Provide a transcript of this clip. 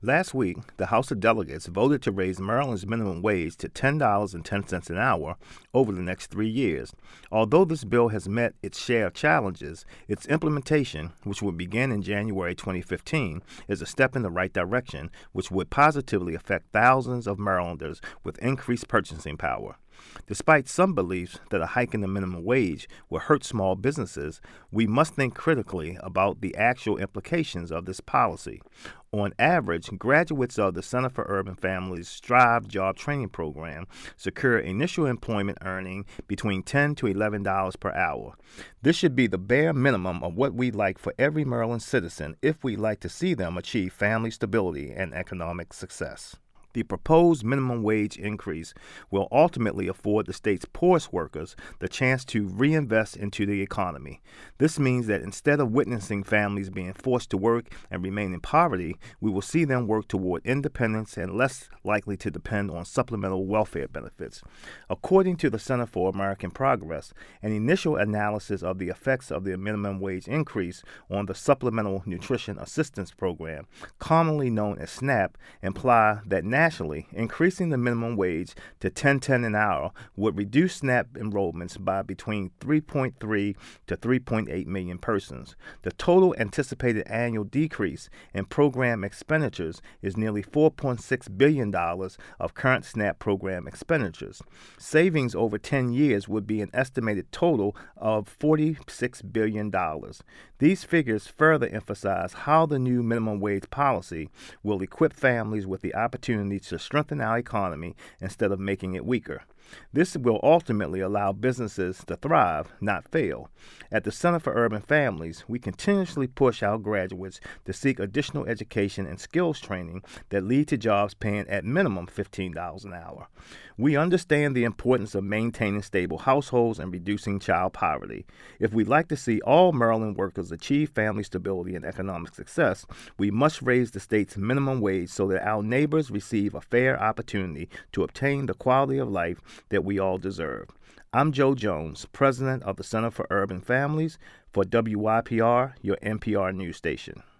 Last week, the House of Delegates voted to raise Maryland's minimum wage to $10.10 an hour over the next 3 years. Although this bill has met its share of challenges, its implementation, which will begin in January 2015, is a step in the right direction, which would positively affect thousands of Marylanders with increased purchasing power. Despite some beliefs that a hike in the minimum wage will hurt small businesses, we must think critically about the actual implications of this policy. On average, graduates of the Center for Urban Families Strive Job Training Program secure initial employment earning between $10 to $11 per hour. This should be the bare minimum of what we'd like for every Maryland citizen if we'd like to see them achieve family stability and economic success. The proposed minimum wage increase will ultimately afford the state's poorest workers the chance to reinvest into the economy. This means that instead of witnessing families being forced to work and remain in poverty, we will see them work toward independence and less likely to depend on supplemental welfare benefits. According to the Center for American Progress, an initial analysis of the effects of the minimum wage increase on the Supplemental Nutrition Assistance Program, commonly known as SNAP, imply that nationally, increasing the minimum wage to $10.10 an hour would reduce SNAP enrollments by between 3.3 to 3.8 million persons. The total anticipated annual decrease in program expenditures is nearly $4.6 billion of current SNAP program expenditures. Savings over 10 years would be an estimated total of $46 billion. These figures further emphasize how the new minimum wage policy will equip families with the opportunity to strengthen our economy instead of making it weaker. This will ultimately allow businesses to thrive, not fail. At the Center for Urban Families, we continuously push our graduates to seek additional education and skills training that lead to jobs paying at minimum $15 an hour. We understand the importance of maintaining stable households and reducing child poverty. If we'd like to see all Maryland workers achieve family stability and economic success, we must raise the state's minimum wage so that our neighbors receive a fair opportunity to obtain the quality of life that we all deserve. I'm Joe Jones, president of the Center for Urban Families, for WYPR, your NPR news station.